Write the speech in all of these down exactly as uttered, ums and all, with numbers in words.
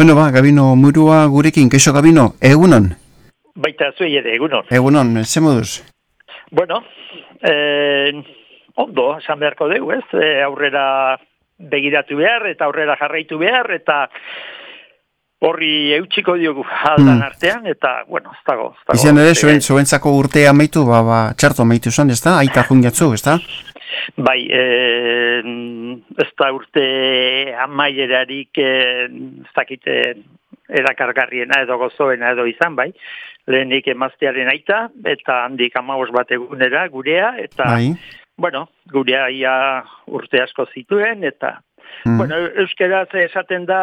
Bueno, ba, Gabino Murua gurekin, keixo Gabino, egunon? Baita zuei ere, egunon. Egunon, ze moduz? Bueno, eh, ondo, esan beharko dugu, ez? Eh, aurrera begiratu behar, eta aurrera jarraitu behar, eta horri eutxiko diogu aldan artean, eta, bueno, ez dago. Ez dago Izan ere, zuen, zuentzako urtea amaitu, ba, ba, txarto amaitu zan, ez da? Aita jungiatzu, ez da? Bai, eh, ez da urte amaierarik, eh, ez dakite, erakargarriena edo gozoena edo izan, bai. Lehenik emaztearen aita, eta handik amabos bat egunera gurea, eta, bai. bueno, gurea ia urte asko zituen, eta, mm. bueno, euskeraz esaten da,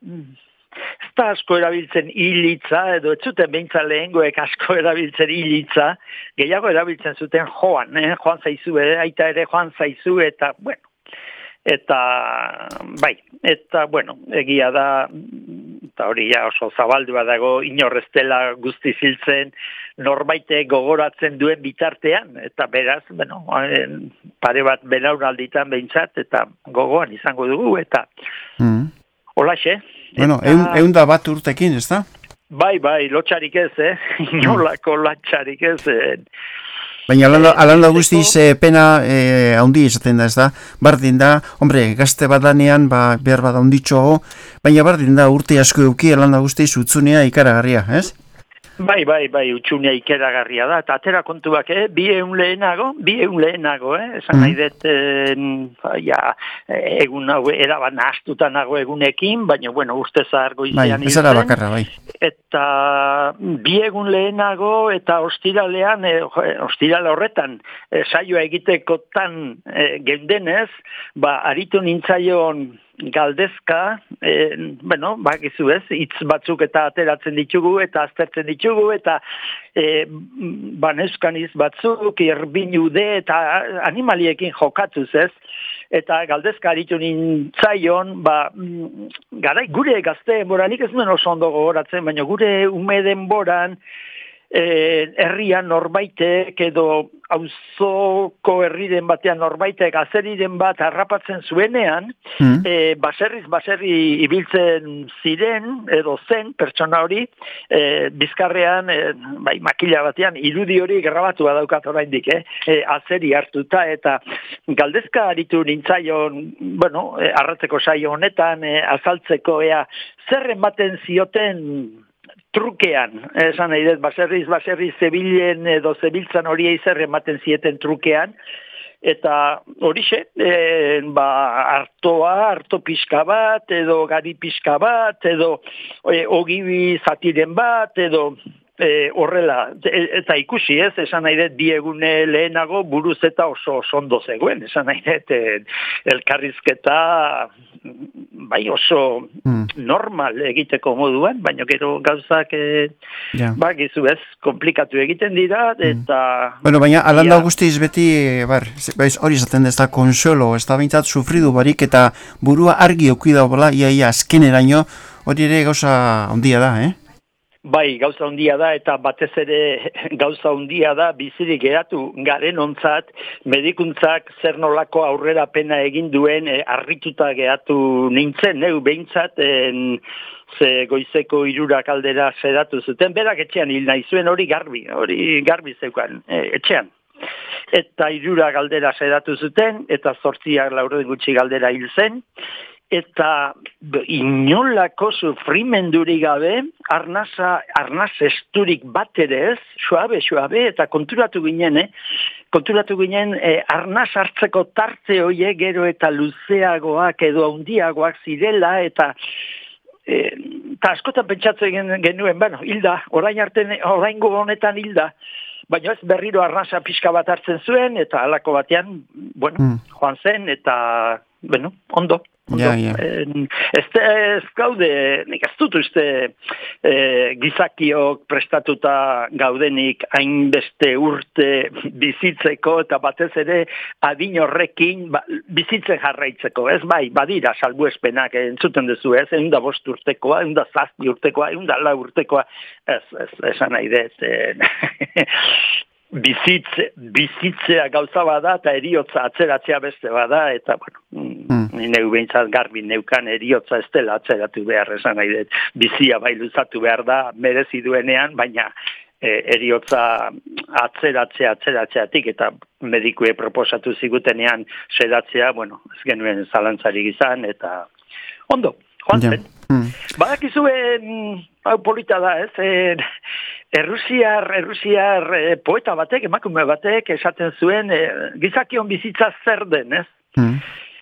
ez da asko erabiltzen hilitza, edo ez zuten behintza lehengoek asko erabiltzen hilitza, gehiago erabiltzen zuten joan, eh? joan zaizu, eh? aita ere joan zaizu, eta, bueno, eta, bai, eta, bueno, egia da, eta hori ja oso zabaldua dago, inorreztela guzti ziltzen, norbaite gogoratzen duen bitartean, eta beraz, bueno, pare bat belaunalditan behintzat, eta gogoan izango dugu, eta mm. holaxe. Bueno, eta... egun da bat urtekin, ez da? Bai, bai, lotxarik ez, eh? Inolako lotxarik ez, eh? Baina alanda guztiz eh, pena eh, haundi izaten da, ez da? Bardin da, hombre, gazte badanean, ba, behar bada hunditxoago, baina bardin da urte asko euki alanda guztiz utzunea ikaragarria, ez? Bai, bai, bai, utxunea ikeragarria da, eta atera kontuak, eh? bi egun lehenago, bi egun lehenago, eh? Esan mm. nahi dut, eh, ja, egun hau, eraban astuta nago egunekin, baina, bueno, uste zahargo izan bai, izan. Bakarra, bai. Eta bi egun lehenago, eta ostiralean, eh, ostirale horretan, eh, saioa egitekotan eh, gendenez, ba, aritu nintzaion galdezka, eh, bueno, bakizu ez, hitz batzuk eta ateratzen ditugu, eta aztertzen ditugu, eta eh, baneuzkaniz batzuk, irbinude, eta animaliekin jokatuz ez, eta galdezka aritu nintzaion, ba, garai, gure gazte denboranik ez nuen oso ondo gogoratzen, baina gure ume denboran, Eh, herrian norbaitek edo auzoko herriren batean norbaitek azeriren bat harrapatzen zuenean, mm. eh, baserriz baserri ibiltzen ziren edo zen pertsona hori, eh, bizkarrean, eh, bai, makila batean, irudi hori grabatua daukat oraindik, eh, eh, azeri hartuta, eta galdezka aritu nintzaion, bueno, eh, arratzeko saio honetan, eh, azaltzeko ea, zer ematen zioten trukean, esan nahi dut, baserriz, baserriz zebilen edo zebiltzan horiei zer ematen zieten trukean, eta horixe, e, ba, hartoa, harto pixka bat, edo gari pixka bat, edo e, ogibi zatiren bat, edo e, horrela, e, eta ikusi ez, esan nahi dut, diegune lehenago buruz eta oso ondo zegoen, esan nahi dut, e, elkarrizketa, bai oso mm. normal egiteko moduan, baina gero gauzak e, ja. ba, gizu ez, komplikatu egiten dira, eta... Mm. Bueno, baina alanda ja. guztiz beti, bar, hori izaten ez da konsolo, ez da bintzat sufridu barik, eta burua argi okida bola, ia, ia, azkeneraino, hori ere gauza ondia da, eh? Bai, gauza handia da, eta batez ere gauza handia da, bizirik geratu garen ontzat, medikuntzak zer nolako aurrera pena egin duen, e, arrituta geratu nintzen, neu behintzat, en, ze goizeko hirurak aldera sedatu zuten, berak etxean hil nahi zuen, hori garbi, hori garbi zeukan, e, etxean. Eta hirurak aldera sedatu zuten, eta zortziak laurden gutxi galdera hil zen, eta inolako sufrimenduri gabe, arnasa, arnaz esturik bat ere ez, suabe, suabe, eta konturatu ginen, eh? konturatu ginen, eh, arnaz hartzeko tarte hoie gero eta luzeagoak edo handiagoak zirela, eta eh, eta askotan pentsatzen genuen, bueno, hilda, orain arten, oraingo honetan hilda, baina ez berriro arnasa pixka bat hartzen zuen, eta halako batean, bueno, mm. joan zen, eta, bueno, ondo. Ja, ja. Ez, ez gaude, nik ez dut uste e, gizakiok prestatuta gaudenik hainbeste urte bizitzeko eta batez ere adin horrekin ba, bizitzen jarraitzeko, ez bai, badira salbuespenak entzuten duzu, ez, egun da bost urtekoa, egun da zazpi urtekoa, egun da lau urtekoa, ez, ez, esan nahi dut, bizitze, bizitzea gauza bada, eta eriotza atzeratzea beste bada, eta, bueno, mm. neu behintzat garbi neukan eriotza ez dela atzeratu behar, esan nahi dut, bizia bai luzatu behar da, merezi duenean, baina e, eriotza atzeratzea, atzeratzeatik, eta medikue proposatu zigutenean sedatzea, bueno, ez genuen zalantzarik izan, eta ondo, joan zen. Yeah. Mm. Badakizue, hau polita da, ez, e, Errusiar, Errusiar e, poeta batek, emakume batek, esaten zuen, e, gizakion bizitza zer den, ez? Mm.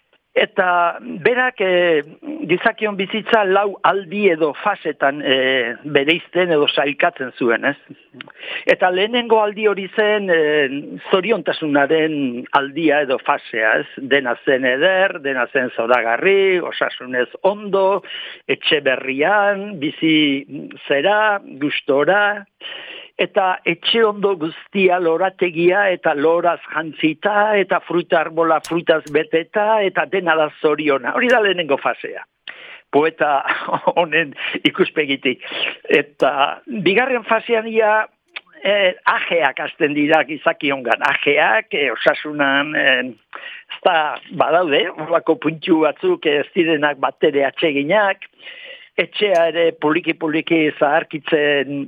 Eta berak e, gizakion bizitza lau aldi edo fasetan e, bereizten edo sailkatzen zuen, ez? Eta lehenengo aldi hori zen e, zoriontasunaren aldia edo fasea, ez? Dena zen eder, dena zen zoragarri, osasunez ondo, etxe berrian, bizi zera, gustora, eta etxe ondo guztia lorategia eta loraz jantzita, eta fruta arbola frutaz beteta, eta dena da zoriona. Hori da lehenengo fasea. Poeta honen ikuspegitik. Eta bigarren fasean ia eh, ajeak hasten dira gizakiongan. Ajeak, eh, osasunan, eh, ez da badaude, horlako puntxu batzuk ez direnak batere atseginak, etxea ere poliki-poliki zaharkitzen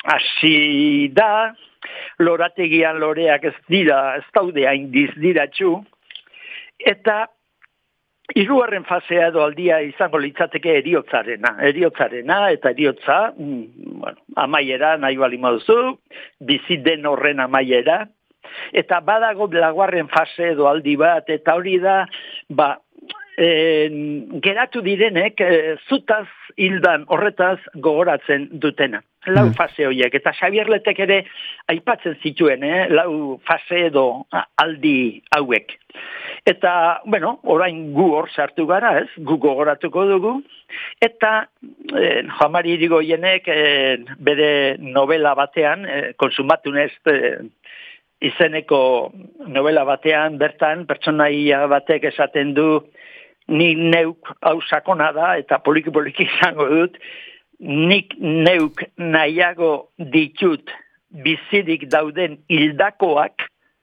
hasi da, lorategian loreak ez dira, ez daude hain dizdiratxu, eta hirugarren fasea edo aldia izango litzateke eriotzarena, eriotzarena eta eriotza, bueno, amaiera nahi bali moduzu, bizi den horren amaiera, eta badago laugarren fase edo aldi bat, eta hori da, ba, E, geratu direnek e, zutaz hildan horretaz gogoratzen dutena. Lau mm. fase horiek. Eta Xabier Letek ere aipatzen zituen, eh? Lau fase edo aldi hauek. Eta, bueno, orain gu hor sartu gara, ez? Gu gogoratuko dugu. Eta e, Juan-Mari Irigoyenek e, bere novela batean, e, konsumatunez e, izeneko novela batean, bertan, pertsonaia batek esaten du, ni neuk hau sakona da, eta poliki-poliki izango dut, nik neuk nahiago ditut bizirik dauden hildakoak,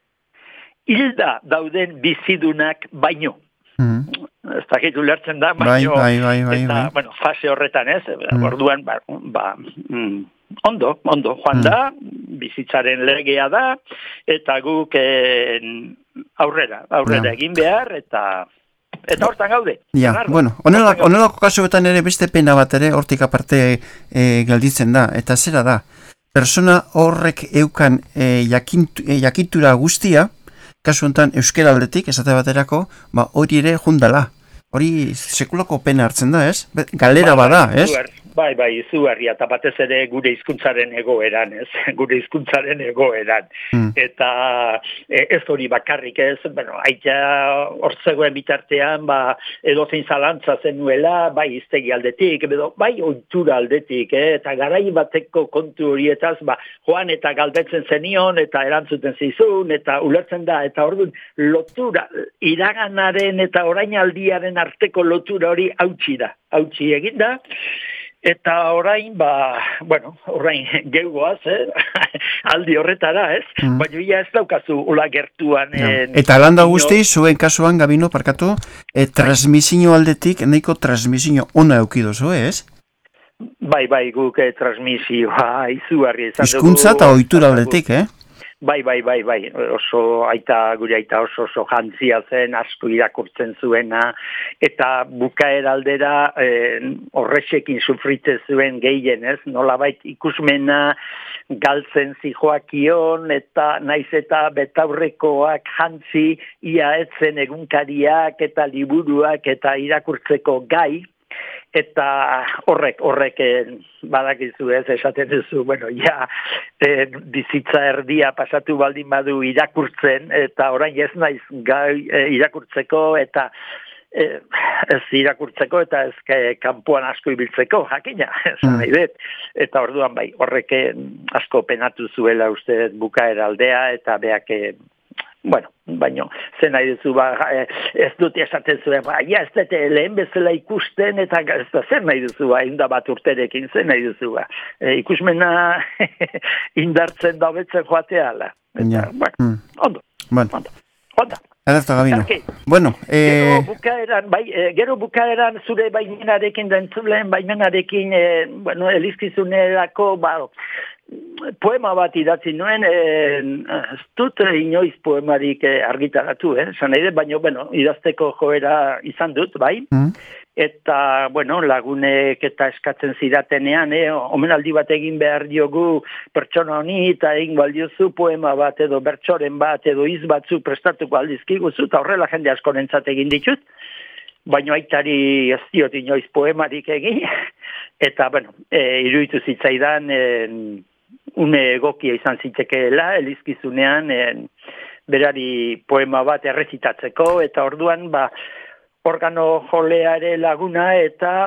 hilda dauden bizidunak baino. Mm. Ez dakit ulertzen da, baino, bai, bai, bai, eta, bai. bueno, fase horretan ez, mm. orduan, ba, ba mm, ondo, ondo, joan mm. da, bizitzaren legea da, eta guk eh, aurrera, aurrera yeah. egin behar, eta... Eta hortan gaude. Ja, Bernardo, bueno, onelako, onelako kasuetan ere beste pena bat ere hortik aparte e, gelditzen da. Eta zera da, persona horrek eukan e, jakintu, e, jakitura guztia, kasu honetan euskera aldetik, esate baterako, ba, hori ere jundala. Hori sekulako pena hartzen da, ez? Galera ba, bada, ez? Zuer, bai, bai, izugarria, eta batez ere gure hizkuntzaren egoeran, ez? Gure hizkuntzaren egoeran. Mm. Eta ez hori bakarrik, ez? Bueno, aita hortzegoen bitartean, ba, edozein zalantza zenuela, bai iztegi aldetik, edo, bai ohitura aldetik, eh? Eta garai bateko kontu horietaz, ba, joan eta galdetzen zenion, eta erantzuten zizun, eta ulertzen da, eta orduan lotura, iraganaren eta orainaldiaren arteko lotura hori hautsi da, hautsi egin da, eta orain, ba, bueno, orain geugoaz, eh? aldi horretara, ez? Mm. Baina ia ez daukazu ula gertuan. Ja. En, eta landa guzti, zuen kasuan, Gabino, parkatu, e, transmisio aldetik, nahiko transmisio ona eukidozu, ez? Bai, bai, guk eh, transmisioa izugarri. Hizkuntza eta ohitura aldetik, eh? Bai, bai, bai, bai, oso aita, gure aita oso oso jantzia zen, asko irakurtzen zuena, eta bukaera aldera eh, horrexekin sufritzen zuen gehien, ez? Nolabait ikusmena galtzen zijoakion, eta naiz eta betaurrekoak jantzi, ia etzen egunkariak eta liburuak eta irakurtzeko gai, eta horrek, horrek badakizu ez, esaten duzu, bueno, ja, e, bizitza erdia pasatu baldin badu irakurtzen, eta orain ez naiz gai e, irakurtzeko, eta e, ez irakurtzeko, eta ez e, kanpoan asko ibiltzeko, jakina, esan nahi dut. Eta orduan bai, horrek asko penatu zuela uste bukaera aldea, eta beak bueno, baino, zen nahi duzu, ba, ez dut esaten zuen, ba, ja, ez dut lehen bezala ikusten, eta ez da zen nahi duzu, ba, inda bat urterekin, zen nahi duzu, ba. E, ikusmena indartzen da betzen joatea, ala. Eta, ja. bueno, mm. ondo, bueno. ondo, ondo. Ederto, Gabino. Okay. Bueno, eh... Gero bukaeran, bai, e, gero bukaeran zure baimenarekin, dentzulen baimenarekin, e, bueno, elizkizunerako, ba, poema bat idatzi nuen, e, ez dut inoiz poemarik e, argitaratu, eh? Zan nahi dut, baina, bueno, idazteko joera izan dut, bai? Mm. Eta, bueno, lagunek eta eskatzen zidatenean, eh, omenaldi bat egin behar diogu pertsona honi, eta egin baldiozu poema bat edo bertsoren bat edo iz batzu prestatuko aldizkiguzu, eta horrela jende asko nentzat egin ditut, baina aitari ez diot inoiz poemarik egin, eta, bueno, e, iruditu zitzaidan, e, une egokia izan zitekeela, elizkizunean, e, berari poema bat errezitatzeko, eta orduan, ba, organo joleare laguna eta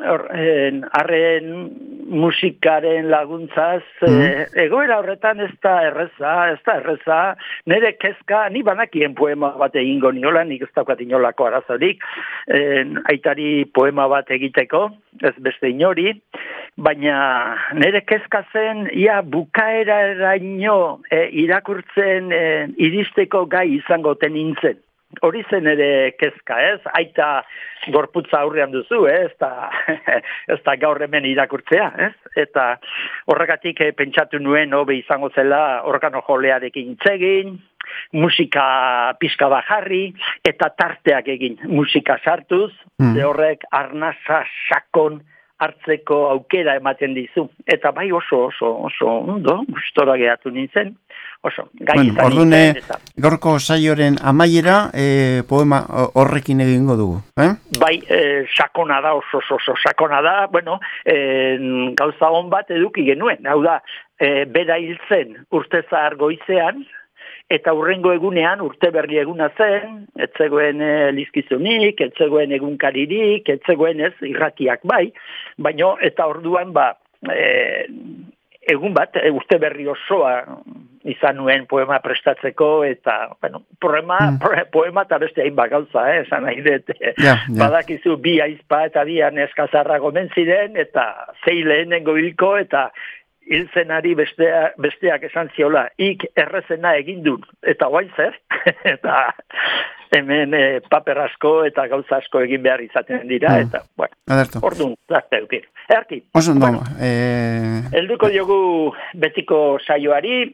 harren musikaren laguntzaz, mm. e, egoera horretan ez da erreza, ez da erreza, nire kezka, ni banakien poema bat egingo niola, nik ez daukat inolako arazorik, e, aitari poema bat egiteko, ez beste inori, baina nire kezka zen, ia bukaera eraino e, irakurtzen e, iristeko gai izango tenintzen. Hori zen ere kezka, ez? Aita gorputza aurrean duzu, ez? Ta, ez da gaur hemen irakurtzea, ez? Eta horregatik eh, pentsatu nuen hobe izango zela organo jolearekin itzegin, musika pixka bajarri, eta tarteak egin musika sartuz, mm. ze horrek arnasa sakon hartzeko aukera ematen dizu. Eta bai oso, oso, oso, ondo, gustora gehatu nintzen. Oso, gai bueno, izan ordune, eta... gorko saioren amaiera e, poema horrekin egingo dugu. Eh? Bai, e, sakona da, oso, oso, oso sakona da, bueno, e, gauza hon bat eduki genuen. Hau da, e, bera hiltzen urtezar goizean, eta hurrengo egunean urte berri eguna zen, etzegoen e, lizkizunik, etzegoen egunkaririk, etzegoen ez irratiak bai, baino eta orduan ba, e, egun bat, e, urte berri osoa izan nuen poema prestatzeko, eta, bueno, poema, mm. poema eta beste hain gauza, eh, esan nahi dut, yeah, yeah. Badakizu bi aizpa eta bi neskazarra gomen ziren, eta zei lehenengo hilko, eta hilzenari bestea, besteak esan ziola, ik errezena egin dut, eta guain zer, eta hemen e, paper asko eta gauza asko egin behar izaten dira, mm. eta, bueno, orduan, zarte eukir. Erki, Oso, bueno, no, eh... elduko diogu betiko saioari,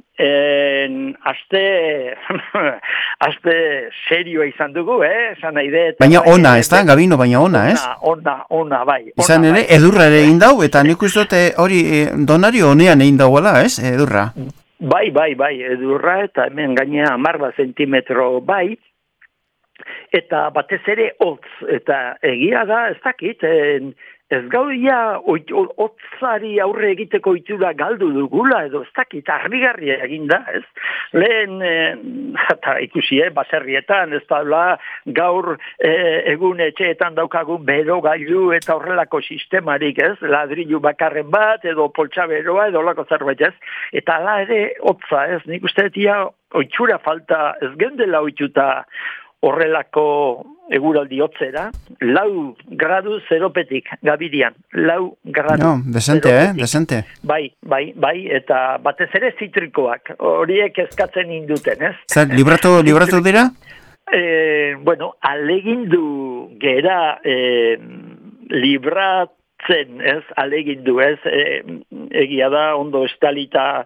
En, aste aste serioa izan dugu, eh? Esan nahi dut. Baina ona, ez da, Gabino, baina ona, ez? Ona, ona, bai. Izan ona, ere, bai. edurra ere egin dau, eta nik uste dut hori donari honean egin dauela, ez? Edurra. Bai, bai, bai, edurra, eta hemen gainea hamar bat zentimetro bai, eta batez ere hotz, eta egia da, ez dakit, en, ez gaudia hotzari aurre egiteko itxura galdu dugula, edo ez dakit, harrigarria eginda, ez? Lehen, eta eh, ikusi, eh, baserrietan, ez da, gaur eh, egun etxeetan daukagun bero gailu eta horrelako sistemarik, ez? Ladrilu bakarren bat, edo poltsa beroa, edo lako zerbait, ez? Eta ala ere hotza, ez? Nik uste dia, oitxura falta, ez gendela oitxuta horrelako eguraldi hotzera, lau gradu zeropetik gabidian, lau gradu no, desente, zeropetik. Eh, desente. Bai, bai, bai, eta batez ere zitrikoak, horiek eskatzen induten, ez? Zer, libratu, libratu dira? Eh, bueno, alegindu gera eh, libratzen, ez? Alegindu, ez? Eh, egia da, ondo estalita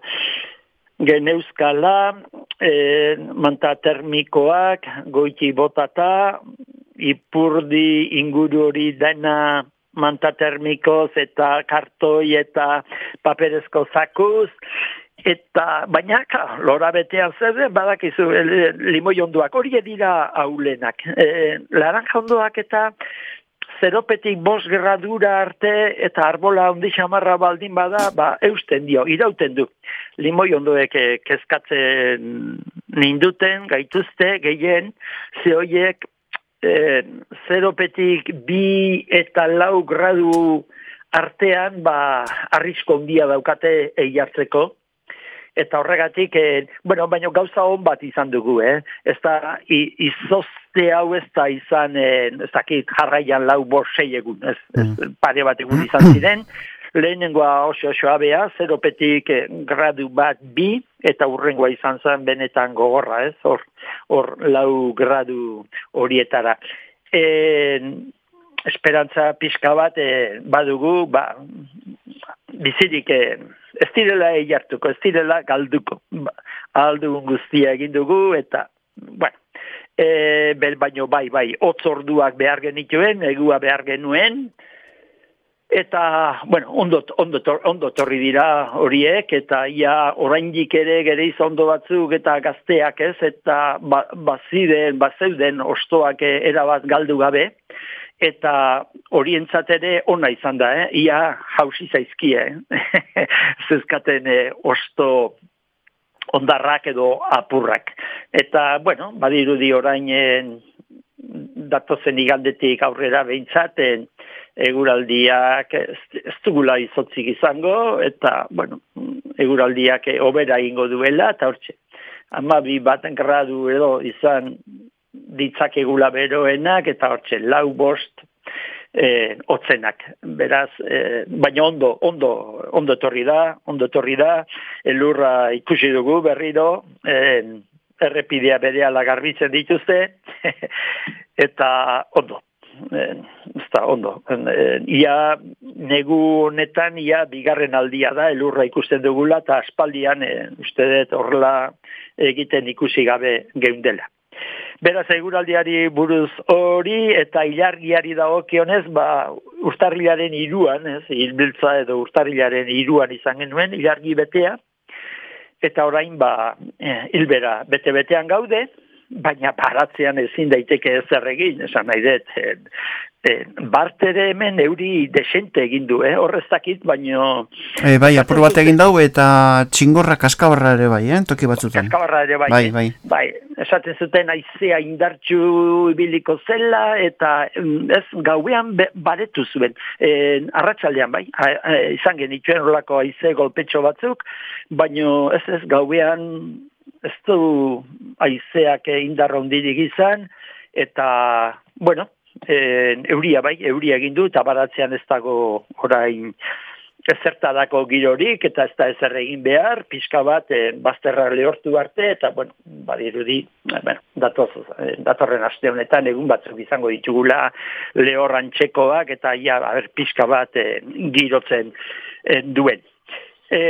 geneuskala, e, manta termikoak, goiti botata, ipurdi inguru hori dena manta termikoz eta kartoi eta paperezko zakuz, eta baina, lora betean zer, badakizu, limoi onduak, hori dira aulenak. E, laranja onduak eta zeropetik bost gradura arte eta arbola ondi xamarra baldin bada, ba, eusten dio, irauten du. Limoi ondoek kezkatzen ninduten, gaituzte, gehien, ze horiek eh, zeropetik bi eta lau gradu artean, ba, arrisko ondia daukate eiartzeko, eta horregatik, e, bueno, baina gauza hon bat izan dugu, eh? Ez da, izozte hau ez da izan, e, ez dakit jarraian lau bost sei egun, ez, ez pare bat egun izan ziren, lehenengoa oso oso abea, zeropetik eh, gradu bat bi, eta urrengoa izan zen benetan gogorra, ez, hor, hor lau gradu horietara. E, esperantza pixka bat e, badugu, ba, bizirik e, ez direla eiartuko, ez direla galduko. Ba, aldugun guztia egin dugu, eta, bueno, e, bel baino bai, bai, hotz orduak behar genituen, egua behar genuen, eta, bueno, ondo, ondo, ondo torri dira horiek, eta ia oraindik ere gereiz ondo batzuk eta gazteak ez, eta ba, baziden, bazeuden ostoak erabat galdu gabe, eta horientzat ere ona izan da, eh? Ia jausi zaizkie, eh? Zezkaten eh, osto ondarrak edo apurrak. Eta, bueno, badirudi orain eh, datozen igandetik aurrera behintzaten, eguraldiak ez, ez dugula izotzik izango, eta, bueno, eguraldiak hobera egingo duela, eta hortxe, hamabi bat gradu edo izan ditzakegula beroenak, eta hortxe, lau bost eh, otzenak. Beraz, eh, baina ondo, ondo, ondo torri da, ondo torri da, elurra ikusi dugu berriro, eh, errepidea berehala garbitzen dituzte, eta ondo. Eh, ez da, ondo. Eh, ia negu honetan, ia bigarren aldia da, elurra ikusten dugula, eta aspaldian, eh, uste dut horrela egiten ikusi gabe geundela. Beraz, eguraldiari buruz hori eta ilargiari dagokionez, ba, urtarrilaren hiruan, ez, hilbiltza edo urtarrilaren hiruan izan genuen, ilargi betea, eta orain, ba, eh, hilbera bete-betean gaude, baina paratzean ezin daiteke ezer egin, esan nahi dut, eh, eh, bart ere hemen euri desente egin du, eh? Horrez dakit, baino... E, bai, apur bat egin dau eta txingorra kaskabarra ere bai, eh? Toki batzutan. Kaskabarra ere bai, bai, bai. bai. Esaten zuten aizea indartsu ibiliko zela, eta ez gauean be, baretu zuen. E, arratsaldean bai, a, a, izan genituen horlako aize golpetxo batzuk, baino ez ez gauean ez du aizeak indarra hondirik izan, eta, bueno, e, euria bai, euria egin du, eta baratzean ez dago orain ezertadako girorik, eta ez da ezer egin behar, pixka bat, e, bazterra lehortu arte, eta, bueno, badirudi, bueno, datoz, e, datorren aste honetan, egun batzuk izango ditugula lehorran txekoak, eta ja, aber, pixka bat e, girotzen e, duen. E,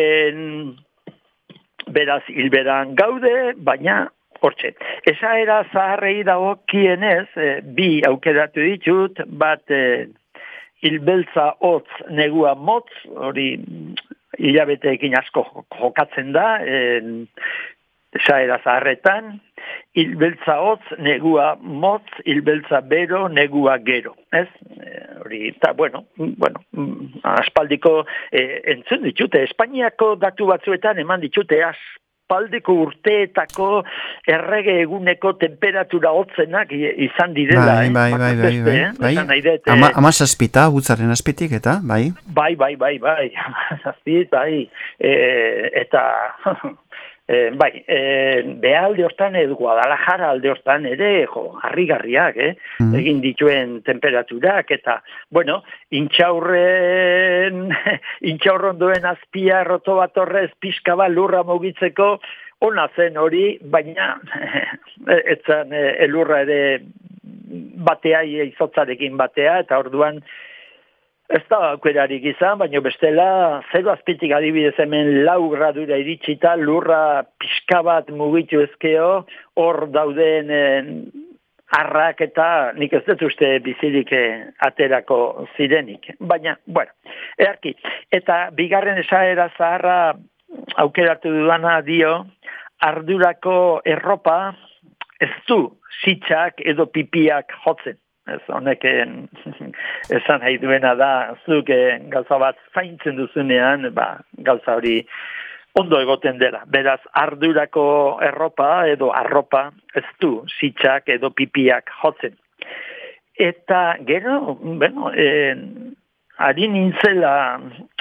Beraz, hilberan gaude, baina hortxe. Esaera zaharrei dagokienez, e, bi aukeratu ditut, bat e, hilbeltza hotz negua motz, hori hilabeteekin asko jokatzen da, e, esaera zaharretan, hilbeltza hotz negua motz, hilbeltza bero negua gero, ez? E, hori, eta, bueno, bueno, aspaldiko e, entzun ditute, Espainiako datu batzuetan eman ditute aspaldiko urteetako errege eguneko temperatura hotzenak izan direla. Bai, bai, bai, bai, bai, eh? bai. Dut, Ama, ama zazpita, gutzaren azpitik, eta, bai? Bai, bai, bai, bai, zazpit, bai, e, eta... E, bai, e, beha alde hortan edo Guadalajara alde hortan ere, jo, harrigarriak, eh? Mm. Egin dituen temperaturak, eta, bueno, intxaurren, intxaurron duen azpia roto bat horrez pixka bat lurra mugitzeko, ona zen hori, baina, etzan elurra ere batea, izotzarekin batea, eta orduan, ez da aukerarik izan, baina bestela zero azpitik adibidez hemen lau gradura iritsita, lurra pixka bat mugitu ezkeo, hor dauden eh, arrak eta nik ez dut uste bizirik eh, aterako zirenik. Baina, bueno, earki. Eta bigarren esaera zaharra aukeratu dudana dio, ardurako erropa ez du sitxak edo pipiak jotzen. Ez honeken esan nahi duena da, zuk gauza bat zaintzen duzunean, ba, gauza hori ondo egoten dela. Beraz, ardurako erropa edo arropa ez du sitxak edo pipiak jotzen. Eta gero, bueno, eh, ari nintzela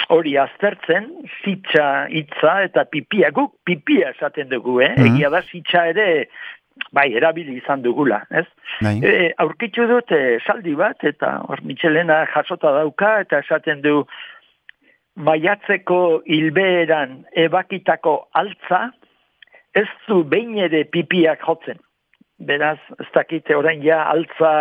hori aztertzen, zitsa hitza eta pipia, guk pipia esaten dugu, eh? Mm-hmm. Egia da zitsa ere, bai, erabili izan dugula, ez? E, aurkitu dut e, saldi bat, eta hor Michelena jasota dauka, eta esaten du, maiatzeko hilbeeran ebakitako altza, ez du behin ere pipiak jotzen. Beraz, ez dakite orain ja altza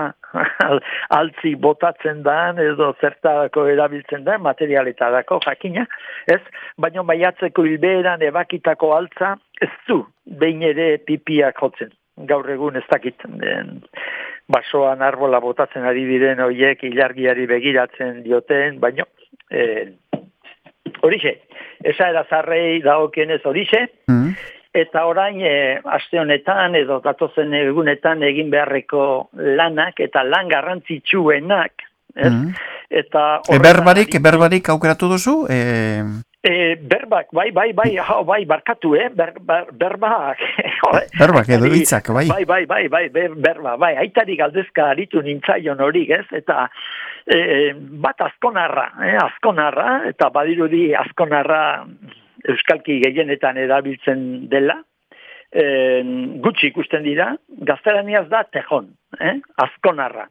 altzi botatzen da, edo zertarako erabiltzen da, materialetarako jakina, ez? Baina maiatzeko hilbeeran ebakitako altza, ez du behin ere pipiak jotzen. Gaur egun ez dakit, den, basoan arbola botatzen ari diren horiek ilargiari begiratzen dioten, baina eh, horixe, esa era zarrei dagokienez horixe, mm. Eta orain, e, aste honetan edo datozen egunetan egin beharreko lanak eta lan garrantzitsuenak. Ez? Mm. Eta e, berbarik, ari... berbarik aukeratu duzu? E... E, berbak, bai, bai, bai, hau, bai, barkatu, eh? Ber, ber, berbak. Berbak edo hitzak, bai. Bai, bai, bai, bai, ber, berba, bai. Aitari galdezka aritu nintzaion hori, ez? Eta e, bat azkonarra, eh? Azkonarra, eta badirudi azkonarra euskalki gehienetan erabiltzen dela, e, gutxi ikusten dira, gaztelaniaz da tejon, eh? Azkonarra.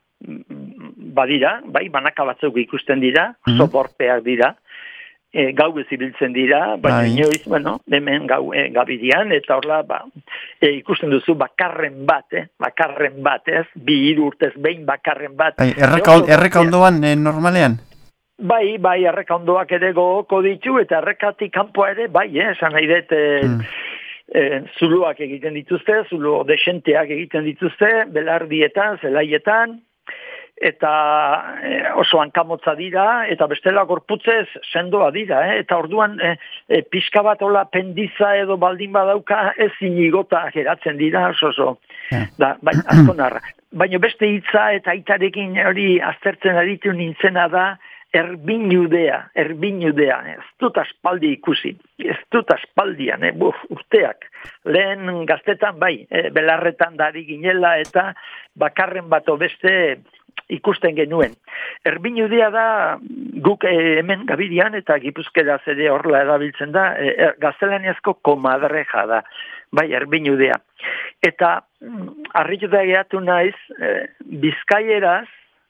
Badira, bai, banaka batzuk ikusten dira, mm-hmm. Soporpeak dira, e, gau ezibiltzen dira, baina bai. Inoiz, bueno, hemen gau e, gabidian, eta horla, ba, e, ikusten duzu bakarren bat, eh? Bakarren bat, ez? Bi hiru urtez behin bakarren bat. Bai, erreka ondoan e, normalean? Bai, bai, erreka ondoak ere gogoko ditu, eta errekatik kanpoa ere, bai, eh, esan nahi dut, eh, mm. eh, zuluak egiten dituzte, zulu desenteak egiten dituzte, belardietan, zelaietan, eta eh, oso hankamotza dira, eta bestela gorputzez sendoa dira, eh, eta orduan eh, eh, pixka bat hola pendiza edo baldin badauka ez inigota geratzen dira, oso oso, yeah. Da, bai, azkonarra. Baina beste hitza eta aitarekin hori aztertzen aditu nintzena da, erbinudea, erbinudea, ez dut aspaldi ikusi, ez dut aspaldian, eh, buf, urteak. Lehen gaztetan bai, eh, belarretan dari ginela eta bakarren bat beste ikusten genuen. Erbinudea da guk eh, hemen gabidian eta gipuzkeraz ere horla erabiltzen da, eh, gaztelaniazko komadreja da, bai, erbinudea. Eta mm, harrituta geratu naiz, eh, bizkaieraz,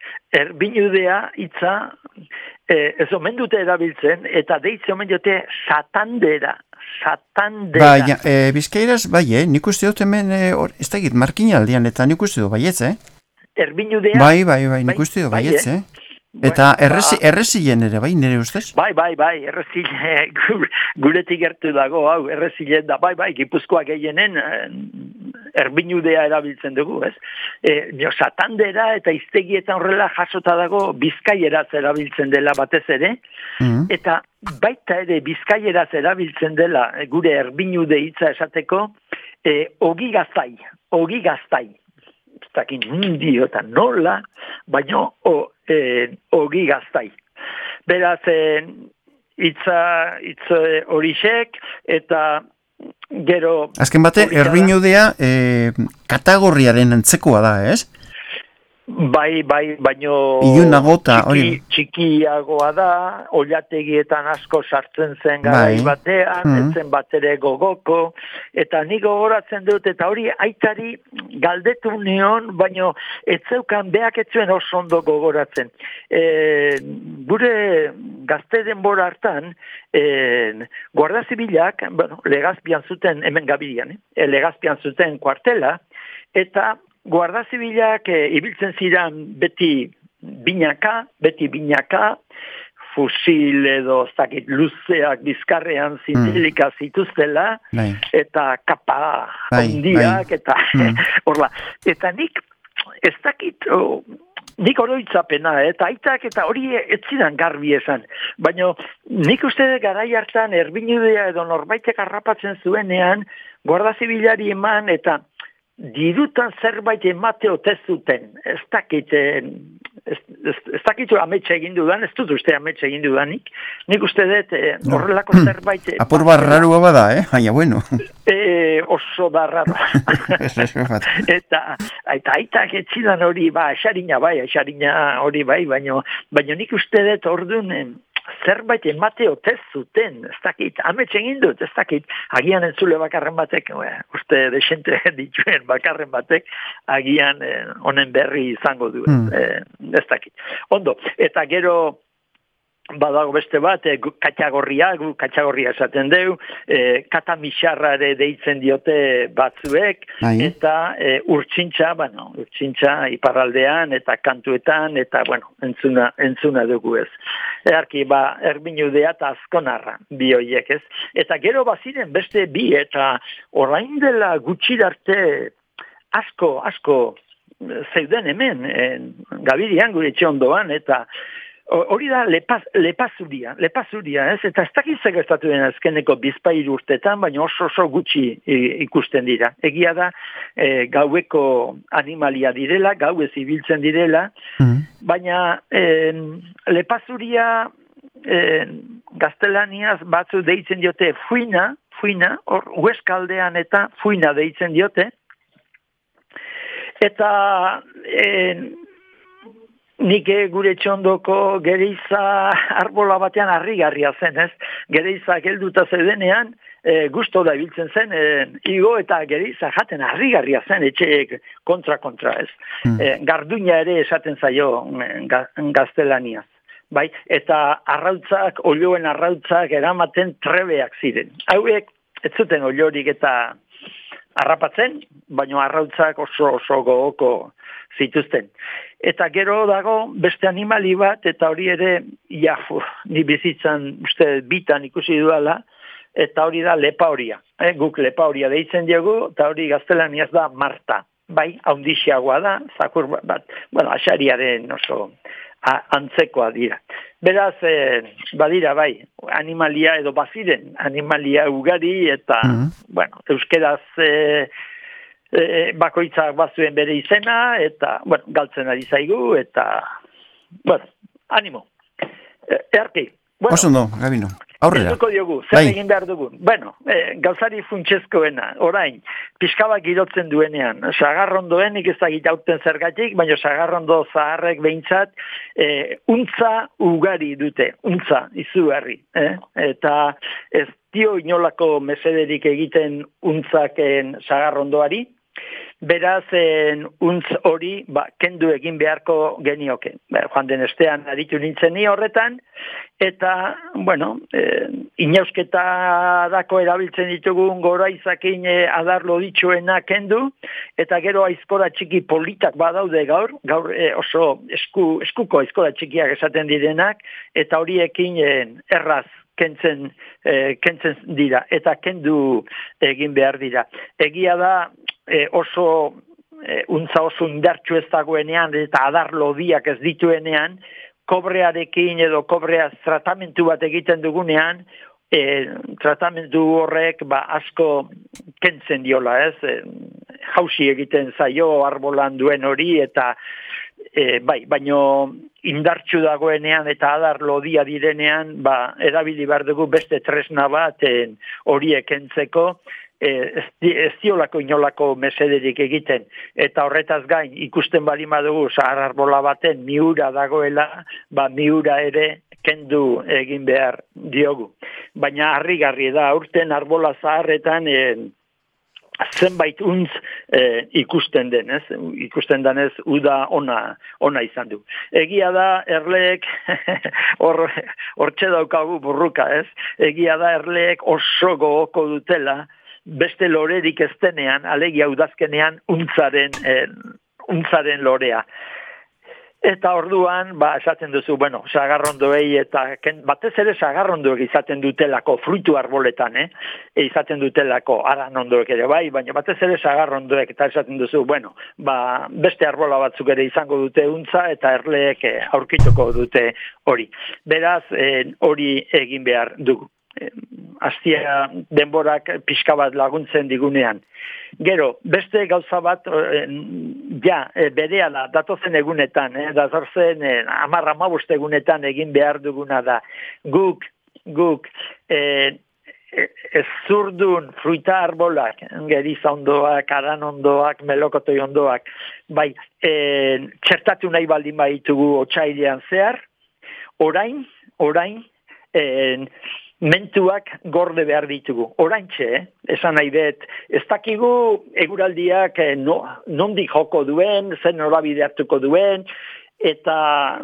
erbinudea hitza eh, ez omen dute erabiltzen, eta deitze omen dute satandera, satandera. Bai, e, bizkairaz, bai, eh? Nik uste dut hemen, e, or, ez da egit, markinaldian, eta nik uste dut baietz, eh? Erbinudea? Bai, bai, bai, nik uste dut baietz, eh? Eta errezi, errezien ere, bai, nire ustez? Bai, bai, bai, errezile, guretik gertu dago, hau, errezilen da, bai, bai, Gipuzkoa gehienen erbinudea erabiltzen dugu, ez? E, nio, satandera eta iztegietan horrela jasota dago bizkaieraz erabiltzen dela batez ere, mm-hmm. Eta baita ere bizkaieraz erabiltzen dela gure erbinude hitza esateko, e, ogi gaztai, ogi gaztai. Zakin dio eta nola, baina e, ogi gaztai. Beraz, e, itza, itza horixek, eta gero... Azken bate, erbinudea e, kategoriaren antzekoa da, ez? Bai, bai, baino Ilunagota, txiki, txikiagoa da, oilategietan asko sartzen zen garai bai. Batean, mm-hmm. Etzen batere gogoko, eta nik gogoratzen dut, eta hori aitari galdetu nion, baino etzeukan beak etzuen oso ondo gogoratzen. E, gure gazte denbora hartan, e, Guardia Zibilak, bueno, legazpian zuten, hemen gabidian, eh? legazpian zuten kuartela, eta Guardia Zibilak e, ibiltzen ziren beti binaka, beti binaka, fusil edo zakit luzeak bizkarrean zintilika mm. zituztela, bai. Eta kapa handiak, bai. Eta mm. orla. Eta nik, ez dakit, oh, nik oroitzapena, eta aitak eta hori ez zidan garbi esan. Baina nik uste garai hartan erbinudea edo norbaitek harrapatzen zuenean, Guardia Zibilari eman eta dirutan zerbait emate ote zuten. Ez dakit, ez, ez, ez dakit ametxe egin dudan, ez dut uste ametxe egin dudanik. Nik uste dut horrelako no. zerbait... Apur barrarua bada, eh? Aia, bueno. E, oso barrarua. eta eta aitak etzidan hori, ba, esarina bai, esarina hori bai, baino, baino nik uste dut orduan zerbait emate otez zuten, ez dakit, ametsen indut, ez dakit, agian entzule bakarren batek, e, uste desente dituen bakarren batek, agian honen berri izango du, mm. e, ez dakit. Ondo, eta gero, badago beste bat, e, katxagorria, gu katxagorria esaten deu, e, katamisarra ere deitzen diote batzuek, Ai. eta e, urtsintxa, bueno, urtsintxa iparraldean, eta kantuetan, eta, bueno, entzuna, entzuna dugu ez. Earki, ba, erbinudea eta azkonarra, bi hoiek ez. Eta gero baziren beste bi, eta orain dela gutxirarte asko, asko zeuden hemen, en, Gabirian gure etxe ondoan, eta hori da lepaz, lepazuria, lepazuria, ez? Eta ez dakitzak estatu den azkeneko bizpairu urtetan, baina oso oso gutxi ikusten dira. Egia da, e, gaueko animalia direla, gauez ibiltzen direla, mm. baina e, lepazuria e, gaztelaniaz batzu deitzen diote fuina, fuina, hor hueskaldean eta fuina deitzen diote, eta e, nik gure txondoko gereiza arbola batean harrigarria zen, ez? Gereiza gelduta zeudenean, e, gusto da ibiltzen zen, e, igo eta gereiza jaten harrigarria zen, etxeek kontra-kontra, ez? Mm. E, garduina ere esaten zaio ga, gaztelaniaz. Bai, eta arrautzak, olioen arrautzak eramaten trebeak ziren. Hauek, ez zuten oliorik eta harrapatzen, baina arrautzak oso oso gogoko zituzten. Eta gero dago beste animali bat, eta hori ere, ja, fu, ni bizitzan uste bitan ikusi duala, eta hori da lepa horia. Eh, guk lepa horia deitzen diogu, eta hori gaztelaniaz da Marta. Bai, haundixiagoa da, zakur bat, bueno, asariaren oso a, antzekoa dira. Beraz, eh, badira, bai, animalia edo baziren, animalia ugari, eta, mm-hmm. bueno, euskeraz eh, E, bakoitzak bazuen bere izena, eta, bueno, galtzen ari zaigu, eta, bueno, animo. E, Erki, bueno. Oso no, Gabino, aurrera. Ezuko diogu, zer egin behar dugu. Bueno, e, gauzari funtsezkoena, orain, pixkabak girotzen duenean, sagarrondoenik ez da gitauten zergatik, baina sagarrondo zaharrek behintzat, e, untza ugari dute, untza, izugarri, eh? Eta ez dio inolako mesederik egiten untzaken sagarrondoari, beraz, en, untz hori, ba, kendu egin beharko genioke. Ba, joan den estean aditu nintzen ni horretan, eta, bueno, eh, inausketa dako erabiltzen ditugun gora izakin eh, adarlo ditxuena kendu, eta gero aizkora txiki politak badaude gaur, gaur eh, oso esku, eskuko aizkora txikiak esaten direnak, eta horiekin eh, erraz kentzen, eh, kentzen dira, eta kendu egin behar dira. Egia da, E, oso e, untza oso indartxu ez dagoenean eta adar lodiak ez dituenean, kobrearekin edo kobreaz tratamentu bat egiten dugunean, e, tratamentu horrek ba, asko kentzen diola, ez? E, jausi egiten zaio arbolan duen hori, eta e, bai, baino indartxu dagoenean eta adar lodia direnean, ba, erabili behar dugu beste tresna bat horiek kentzeko, ez diolako inolako mesederik egiten, eta horretaz gain ikusten bali madugu zahar arbola baten miura dagoela, ba miura ere kendu egin behar diogu. Baina harrigarri da, aurten arbola zaharretan e, zenbait untz e, ikusten denez, ikusten denez uda ona, ona izan du. Egia da erleek, hor, hortxe daukagu burruka ez, egia da erleek oso gogoko dutela, beste lorerik ez denean, alegia udazkenean, untzaren, eh, untzaren lorea. Eta orduan, ba, esaten duzu, bueno, sagarrondoei, eta ken, batez ere sagarrondoek izaten dutelako, fruitu arboletan, eh? E, izaten dutelako, aranondoek ere bai, baina batez ere sagarrondoek, eta esaten duzu, bueno, ba, beste arbola batzuk ere izango dute untza, eta erleek eh, aurkituko dute hori. Beraz, eh, hori egin behar dugu. Astia denborak pixka bat laguntzen digunean. Gero, beste gauza bat, ja, berehala, datozen egunetan, eh, datozen eh, amarra amabust egunetan egin behar duguna da. Guk, guk, eh, ez zurdun fruita arbolak, geriza ondoak, aran ondoak, melokotoi ondoak, bai, eh, txertatu nahi baldin baitugu otsailean zehar, orain, orain, E, mentuak gorde behar ditugu. Oraintxe, eh? esan nahi dut, ez dakigu eguraldiak eh, no, nondik joko duen, zen norabide hartuko duen, eta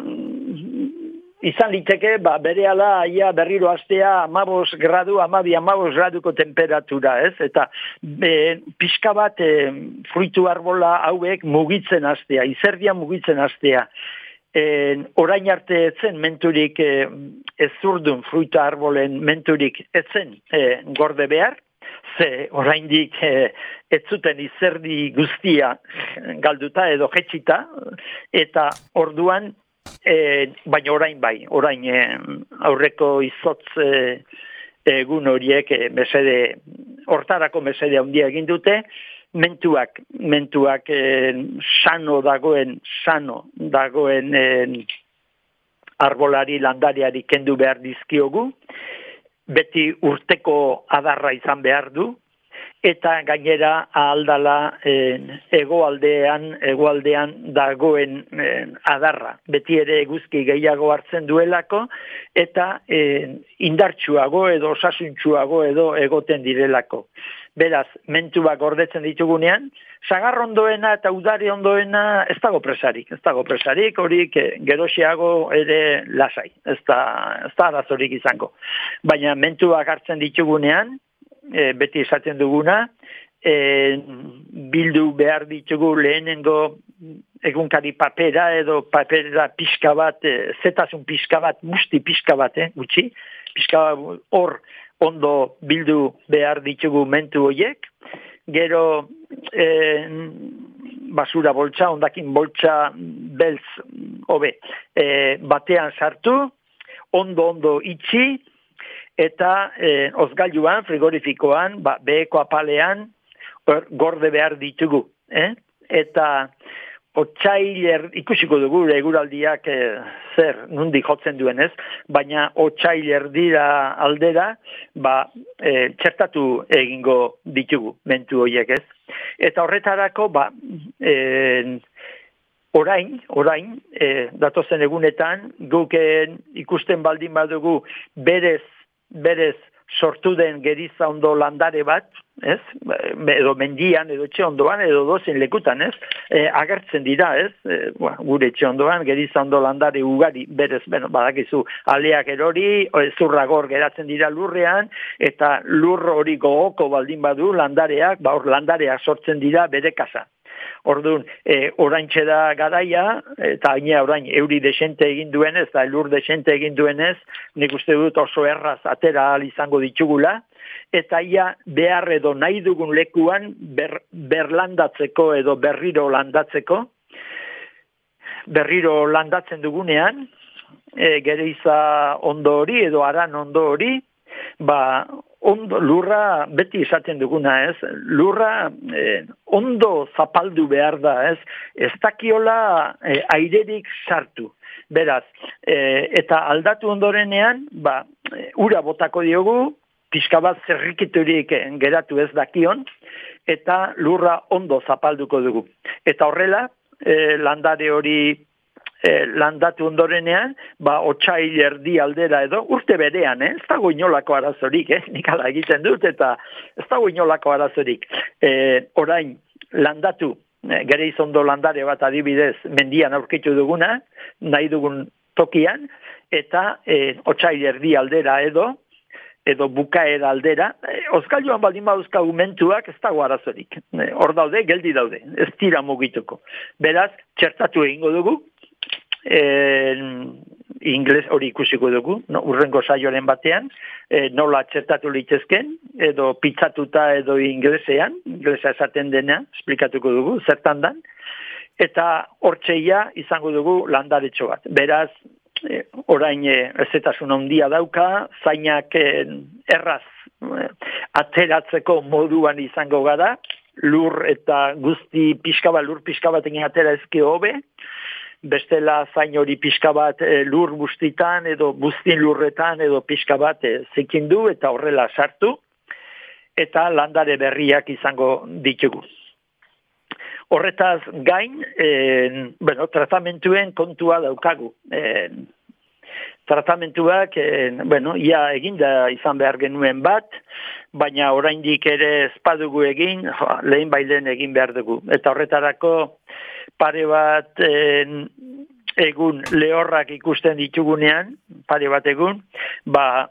izan liteke, ba, berehala ia berriro astea amabos gradu, amabi amabos graduko temperatura, ez? Eta e, pixka bat e, fruitu arbola hauek mugitzen astea, izerdia mugitzen astea. E, orain arte etzen menturik e, ez zurdun fruitu arbolen menturik etzen e, gorde behar, ze oraindik e, ez zuten izerdi guztia galduta edo jetxita, eta orduan E, baina orain bai, orain e, aurreko izotz e, egun horiek e, mesede, hortarako mesede handia egin dute, mentuak, mentuak e, sano dagoen, sano dagoen e, arbolari, landariari kendu behar dizkiogu, beti urteko adarra izan behar du, eta gainera ahaldala eh, egoaldean, egoaldean dagoen eh, adarra. Beti ere eguzki gehiago hartzen duelako, eta eh, indartsuago edo osasuntsuago edo egoten direlako. Beraz, mentuak gordetzen ditugunean, sagar ondoena eta udari ondoena ez dago presarik. Ez dago presarik, horik eh, geroxiago ere lasai. Ez da, ez da arazorik izango. Baina mentuak hartzen ditugunean, E, beti esaten duguna, e, bildu behar ditugu lehenengo egunkari papera edo papera pixka bat, e, zetasun pixka bat, musti pixka bat, eh, gutxi, pixka bat hor ondo bildu behar ditugu mentu horiek, gero e, basura boltsa, ondakin boltsa belz hobe, e, batean sartu, ondo-ondo itxi, eta eh, ozgailuan, frigorifikoan, ba, beheko apalean, or, gorde behar ditugu. Eh? Eta otsailer, ikusiko dugu eguraldiak eh, zer, nundi jotzen duen ez, baina otsailer dira aldera, ba, eh, txertatu egingo ditugu, mentu horiek ez. Eta horretarako, ba, eh, orain, orain, eh, datozen egunetan, guk ikusten baldin badugu berez, berez sortu den geriza ondo landare bat, ez? Edo mendian, edo etxe ondoan, edo dozen lekutan, ez? E, agertzen dira, ez? E, ba, gure etxe ondoan, geriza ondo landare ugari, berez, bueno, badakizu, aleak erori, zurragor geratzen dira lurrean, eta lur hori gogoko baldin badu landareak, ba hor landareak sortzen dira bere kasa. Orduan, e, oraintxe da garaia, eta gainera orain euri desente egin duenez, eta elur desente egin duenez, nik uste dut oso erraz atera ahal izango ditugula, eta ia behar edo nahi dugun lekuan ber, berlandatzeko edo berriro landatzeko, berriro landatzen dugunean, e, gereiza ondo hori edo aran ondo hori, ba, ondo, lurra, beti esaten duguna, ez? Lurra eh, ondo zapaldu behar da, ez? Ez dakiola eh, airerik sartu. Beraz, eh, eta aldatu ondorenean, ba, ura botako diogu, pixka bat zerrikiturik geratu ez dakion, eta lurra ondo zapalduko dugu. Eta horrela, eh, landare hori E, landatu ondorenean, ba, otsail erdi aldera edo, urte berean, eh? Ez dago inolako arazorik, eh? Nik ala egiten dut, eta ez dago inolako arazorik. E, orain, landatu, e, gere izondo landare bat adibidez, mendian aurkitu duguna, nahi dugun tokian, eta e, otsail erdi aldera edo, edo bukaera aldera, e, ozkailuan baldin baduzkagu mentuak ez dago arazorik. E, hor daude, geldi daude, ez tira mugituko. Beraz, txertatu egingo dugu, E, ingles hori ikusiko dugu, no, urrengo saioaren batean, e, nola txertatu litezken, edo pitzatuta edo inglesean, inglesa esaten dena, esplikatuko dugu, zertan dan, eta hortxeia izango dugu landaretxo bat. Beraz, e, orain e, ezetasun handia dauka, zainak e, erraz e, ateratzeko moduan izango gara, lur eta guzti pixka bat, lur pixka bat egin atera ezke hobe, bestela zain hori pixka bat e, lur bustitan edo bustin lurretan edo pixka bat e, zikindu eta horrela sartu eta landare berriak izango ditugu. Horretaz gain, e, bueno, tratamentuen kontua daukagu. E, tratamentuak, e, bueno, ia eginda izan behar genuen bat, baina oraindik ere ezpadugu egin, jo, lehen bailen egin behar dugu. Eta horretarako pare bat e, egun lehorrak ikusten ditugunean, pare bat egun, ba,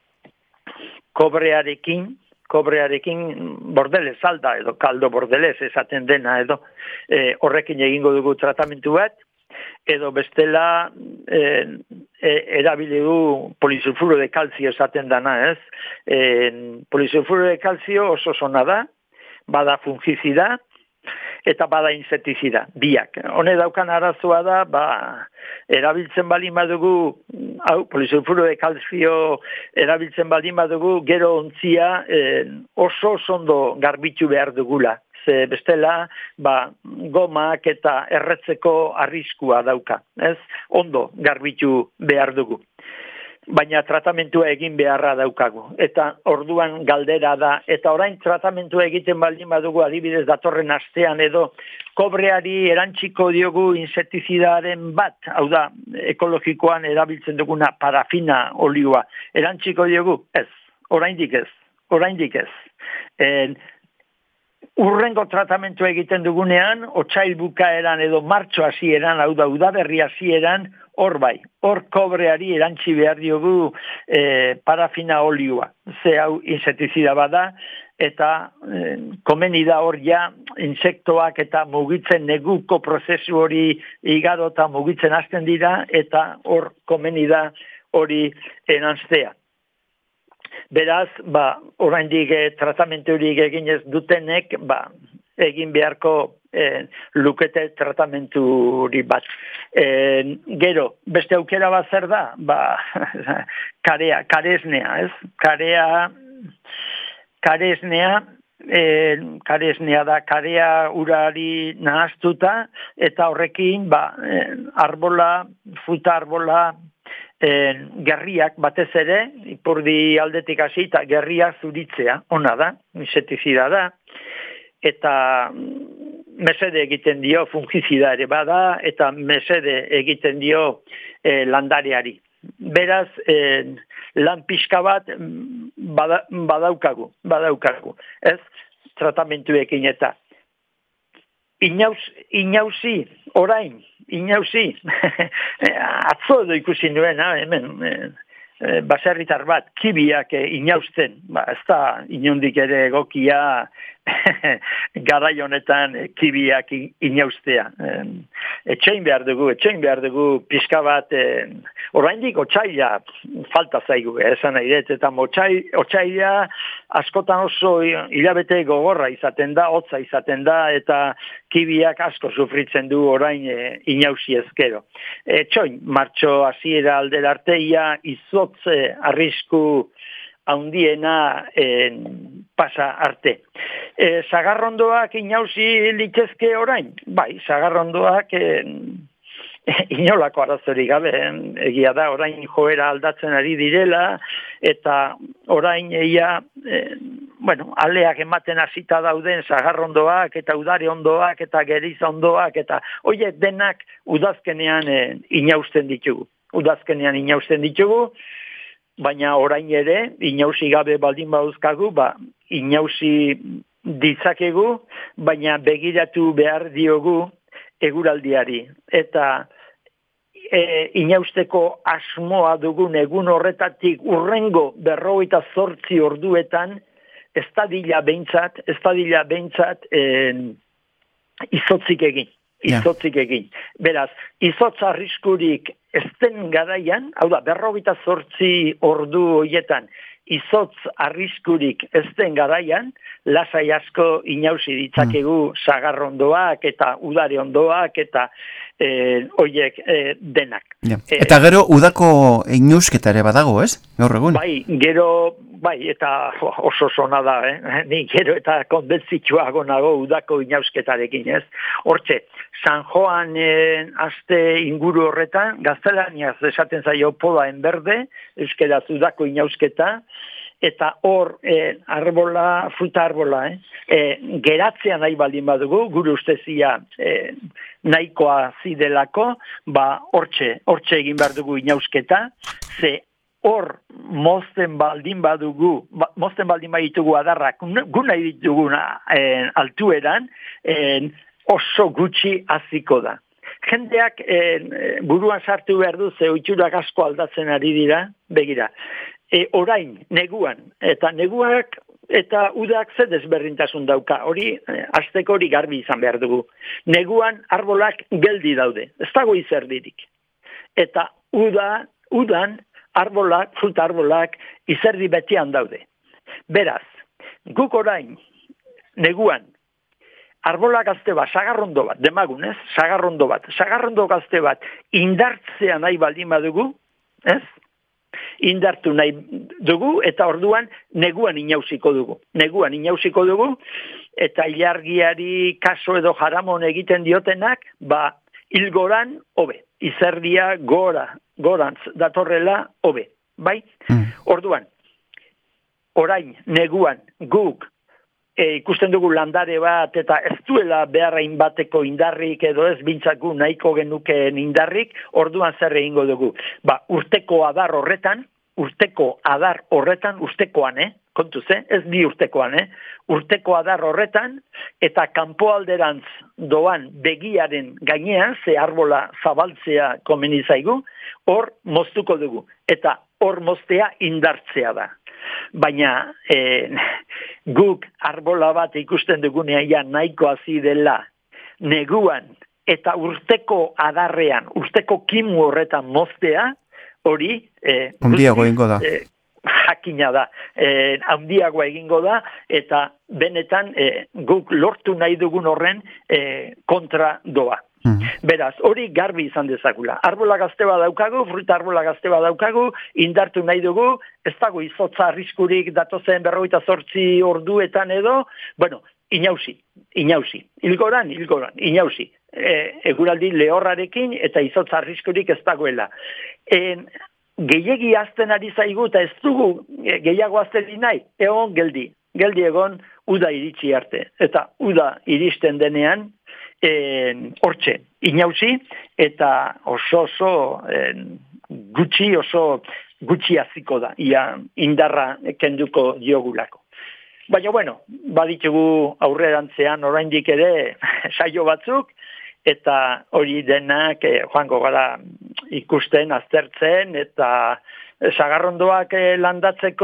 kobrearekin, kobrearekin bordelez alda edo kaldo bordelez esaten dena edo e, horrekin egingo dugu tratamentu bat, edo bestela e, e, erabili du polisulfuro de calcio esaten dana, ez? E, polisulfuro de calcio oso zona da, bada fungizida, eta bada insektizida, biak. Hone daukan arazoa da, ba, erabiltzen baldin badugu, hau, polisulfuro de calcio erabiltzen baldin badugu, gero ontzia eh, oso ondo garbitu behar dugula. Ze bestela, ba, gomak eta erretzeko arriskua dauka, ez? Ondo garbitu behar dugu. Baina tratamentua egin beharra daukagu. Eta orduan galdera da, eta orain tratamentua egiten baldin badugu adibidez datorren astean edo kobreari erantziko diogu insektizidaren bat, hau da, ekologikoan erabiltzen duguna parafina olioa, erantziko diogu? Ez, oraindik ez, oraindik ez. En, Urrengo tratamentua egiten dugunean, otsail bukaeran edo martxo hasieran, hau da, udaberri hasieran, hor bai, hor kobreari erantzi behar diogu e, parafina olioa. Ze hau insektizida bada, eta e, komeni da hor ja insektoak eta mugitzen neguko prozesu hori igaro eta mugitzen hasten dira, eta hor komeni da hori enanztea. Beraz, ba, oraindik eh, tratamentu horiek egin ez dutenek, ba, egin beharko eh, lukete tratamentu hori bat. Eh, gero, beste aukera bat zer da? Ba, karea, karesnea, ez? Karea, karesnea, eh, karesnea da, karea urari nahaztuta, eta horrekin, ba, eh, arbola, fruta arbola, E, gerriak batez ere, ipurdi aldetik hasi eta gerriak zuritzea, ona da, insektizida da, eta mesede egiten dio fungizida ere bada, eta mesede egiten dio e, landareari. Beraz, e, lan pixka bat bada, badaukagu, badaukagu, ez, tratamentuekin eta. Inauz, inauzi, orain, inauzi, atzo edo ikusi nuen, hemen, e, baserritar bat, kibiak e, inauzten, ba, ez da inondik ere egokia garai honetan e, kibiak inauztea. E, etxein behar dugu, etxein behar dugu pixka bat, e, oraindik otsaila falta zaigu, eh, esan nahi dut, eta otsaila askotan oso hilabete gogorra izaten da, hotza izaten da, eta kibiak asko sufritzen du orain e, inauzi ezkero. E, txoin, martxo hasiera aldera arteia, izotze arrisku handiena e, pasa arte. E, sagarrondoak inauzi litezke orain? Bai, sagarrondoak e, inolako arazorik gabe, egia da, orain joera aldatzen ari direla, eta orain eia, e, bueno, aleak ematen hasita dauden sagarrondoak, eta udare ondoak, eta geriz ondoak, eta horiek denak udazkenean e, inauzten ditugu. Udazkenean inauzten ditugu, baina orain ere, inauzi gabe baldin bauzkagu, ba, inauzi ditzakegu, baina begiratu behar diogu eguraldiari. Eta e, inausteko asmoa dugun egun horretatik urrengo berrogeita zortzi orduetan, ez da dila behintzat, ez da dila behintzat e, izotzik egin. Izotzik egin. Beraz, izotz arriskurik ez den garaian, hau da, berrogeita zortzi ordu horietan, izotz arriskurik ez den garaian, lasai asko inauzi ditzakegu sagarrondoak eta udare ondoak eta e, oiek e, denak. Ja. Eta gero udako inausketa ere badago, ez? Gaur egun? Bai, gero, bai, eta oso zona da, eh? Ni gero eta konbentzituago nago udako inausketarekin, ez? Hortxe, San Joan eh, aste inguru horretan, gaztelaniaz esaten zaio poda en berde, euskeraz udako inausketa, eta hor e, arbola, fruta arbola, eh? e, geratzea nahi baldin badugu, gure ustezia e, nahikoa zidelako, ba hortxe, hortxe egin behar dugu inausketa, ze hor mozten baldin badugu, ba, mozten baldin baditugu adarrak, gu nahi dituguna e, altueran, e, oso gutxi haziko da. Jendeak e, buruan sartu behar du, ze oiturak asko aldatzen ari dira, begira. E, orain, neguan, eta neguak eta udak ze desberdintasun dauka, hori, e, azteko hori garbi izan behar dugu. Neguan arbolak geldi daude, ez dago izerdirik. Eta uda, udan arbolak, fruta arbolak, izerdi betian daude. Beraz, guk orain, neguan, arbola gazte bat, sagarrondo bat, demagun, ez? Sagarrondo bat, sagarrondo gazte bat, indartzea nahi baldin badugu, ez? Indartu nahi dugu, eta orduan neguan inausiko dugu. Neguan inausiko dugu, eta ilargiari kaso edo jaramon egiten diotenak, ba, hilgoran, hobe. Izerdia gora, gorantz datorrela, hobe. Bai? Mm. Orduan, orain, neguan, guk, E, ikusten dugu landare bat eta ez duela beharrain bateko indarrik edo ez bintzaku nahiko genukeen indarrik, orduan zer egingo dugu. Ba, urteko adar horretan, urteko adar horretan, urtekoan, eh? Kontuz, eh? Ez bi urtekoan, eh? Urteko adar horretan eta kanpoalderantz doan begiaren gainean, ze arbola zabaltzea komeni zaigu, hor moztuko dugu. Eta hor moztea indartzea da. Baina eh, guk arbola bat ikusten dugunean ja nahiko hazi dela neguan eta urteko adarrean, urteko kimu horretan moztea, hori eh, handiago egingo da. Eh, jakina da, eh, handiagoa egingo da, eta benetan eh, guk lortu nahi dugun horren eh, kontra doa. Mm. Beraz, hori garbi izan dezakula. Arbola gazte bat daukagu, fruta arbola gazte bat daukagu, indartu nahi dugu, ez dago izotza arriskurik datozen berrogeita zortzi orduetan edo, bueno, inausi, inausi, hilgoran, hilgoran, inausi. E, eguraldi lehorrarekin eta izotza arriskurik ez dagoela. E, gehiegi azten ari zaigu eta ez dugu e, gehiago azten nahi, egon geldi, geldi egon uda iritsi arte. Eta uda iristen denean, hortxe, inausi, eta oso oso en, gutxi, oso gutxi aziko da, ia indarra kenduko diogulako. Baina, bueno, baditugu aurrerantzean oraindik ere saio batzuk, eta hori denak eh, joango gara ikusten, aztertzen, eta sagarrondoak eh, landatzeko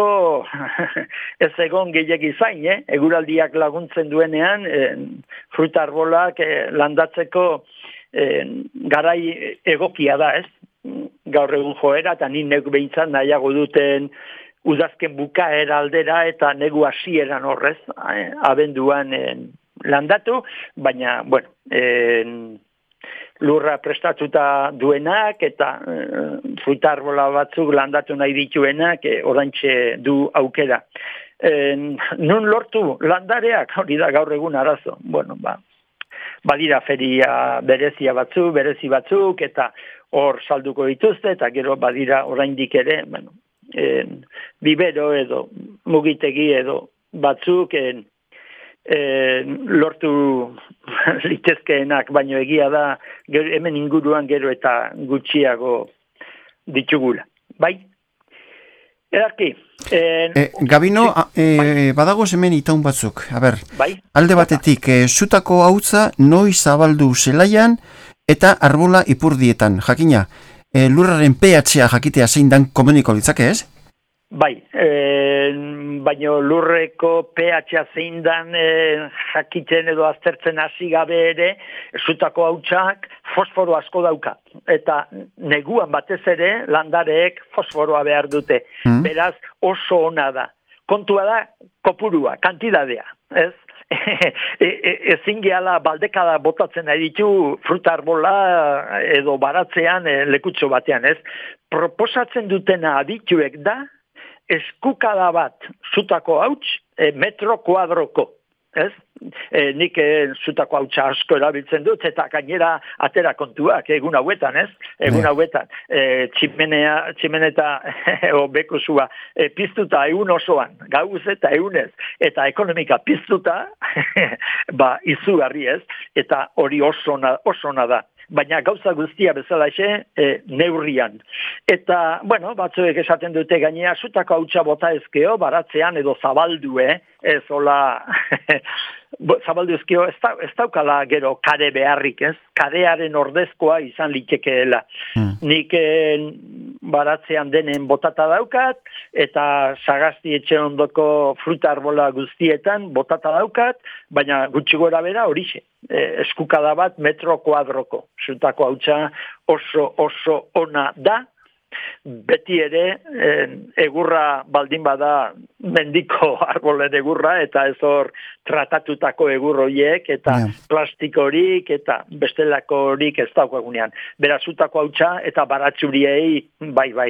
ez egon gehiagi zain, eh? Eguraldiak laguntzen duenean, eh, fruta arbolak eh, landatzeko eh, garai egokia da, ez? Gaur egun joera, eta ni negu behintzat nahiago duten udazken bukaera aldera, eta negu hasieran horrez, eh, abenduan eh, landatu, baina, bueno, eh, lurra prestatuta duenak eta e, fruta arbola batzuk landatu nahi dituenak e, oraintxe du aukera. E, nun lortu landareak, hori da gaur egun arazo. Bueno, ba, badira feria berezia batzuk, berezi batzuk, eta hor salduko dituzte, eta gero badira oraindik ere, bueno, e, bibero edo mugitegi edo batzuk, e, E, lortu litezkeenak, baino egia da gero, hemen inguruan gero eta gutxiago ditugula. Bai? Erarki. E, e, Gabino, e, bai. Badago hemen itaun batzuk. A ber, bai? Alde batetik, e, zutako hautza noiz zabaldu zelaian eta arbola ipurdietan. Jakina, e, lurraren pH-a jakitea zein dan komuniko litzake, ez? Bai, e, baino lurreko pH zein dan e, jakiten edo aztertzen hasi gabe ere, zutako hautsak fosforo asko dauka. Eta neguan batez ere landareek fosforoa behar dute. Mm. Beraz oso ona da. Kontua da kopurua, kantidadea, ez? e, e, ezin gehala baldekada botatzen ari ditu fruta arbola edo baratzean e, lekutxo batean, ez? Proposatzen dutena adituek da, eskukada bat zutako hauts e, metro kuadroko. ez? E, nik e, zutako hautsa asko erabiltzen dut, eta gainera atera kontuak, egun hauetan, ez? Egun hauetan, e, tximenea, tximeneta obeko zua, e, piztuta egun osoan, gauz eta egunez, eta ekonomika piztuta, ba, izugarri ez, eta hori oso ona da. Baina gauza guztia bezalaxe e, neurrian. Eta, bueno, batzuek esaten dute gainea, zutako hautsa bota ezkeo, baratzean edo zabaldue, ez hola, zabaldu ezkeo, ez, da, ez daukala gero kare beharrik, ez? Karearen ordezkoa izan litekeela. Hmm. Nik e, baratzean denen botata daukat, eta sagasti etxe ondoko fruta arbola guztietan botata daukat, baina gutxi gora bera horixe. E, eskukada bat metro kuadroko. Zutako hautsa oso oso ona da, beti ere e, egurra baldin bada mendiko arbolen egurra, eta ez hor tratatutako egur horiek, eta yeah. plastikorik, eta bestelako horik ez daukagunean. Beraz, zutako hautsa, eta baratzuriei, bai, bai,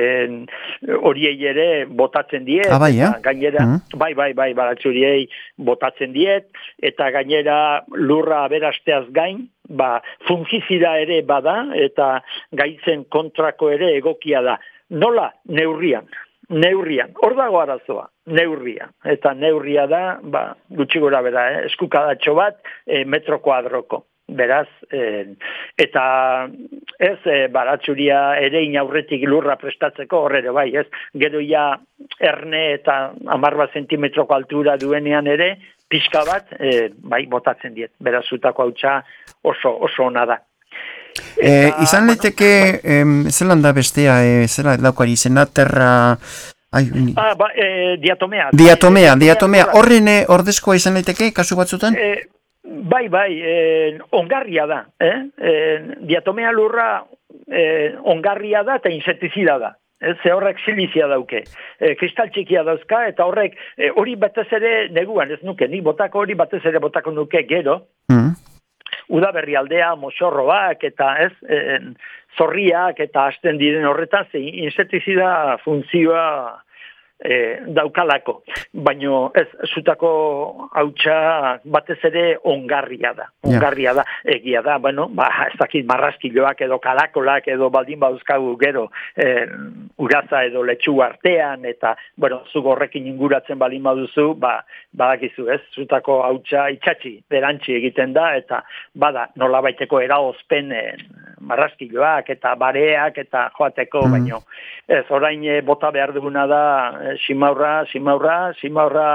horiei ere botatzen diet, ah, bai, ja? gainera, mm-hmm. bai, bai, bai, baratzuriei botatzen diet, eta gainera lurra aberasteaz gain, ba, fungizida ere bada, eta gaitzen kontrako ere egokia da. Nola? Neurrian. Neurrian. Hor dago arazoa. Neurria. Eta neurria da, ba, gutxi gora bera, eh? eskukadatxo bat, eh, metro kuadroko. Beraz, eh, eta ez eh, baratzuria ere inaurretik lurra prestatzeko horre bai, ez? Gero ja erne eta amarba zentimetroko altura duenean ere, pixka bat, eh, bai, botatzen diet. Beraz, zutako hautsa oso, oso ona da. Eta, e, izan leteke, bueno, bai. zelan da bestea, e, zela daukari izena, terra... Ai, ah, ba, e, diatomea. Diatomea, e, diatomea. Horren ordezkoa izan leteke, kasu batzutan? E, bai, bai, e, ongarria da. Eh? E, diatomea lurra e, ongarria da eta insektizida da. Ze horrek silizia dauke. E, kristal txikia dauzka, eta horrek e, hori batez ere neguan, ez nuke, ni botako hori batez ere botako nuke gero, mm. udaberri aldea, moxorroak, eta ez, e, zorriak, eta hasten diren horretan, ze insektizida funtzioa e, daukalako. Baino ez, zutako hautsa batez ere ongarria da. Ongarria da, egia da, bueno, ba, ez dakit marraskiloak edo karakolak edo baldin bauzkagu gero e, uraza edo letxu artean, eta, bueno, zuk horrekin inguratzen baldin baduzu, ba, badakizu, ez, zutako hautsa itxatxi, berantzi egiten da, eta bada, nolabaiteko eraozpen e, marraskiloak eta bareak eta joateko, mm. baino, ez, orain e, bota behar duguna da, simaurra, simaurra, simaurra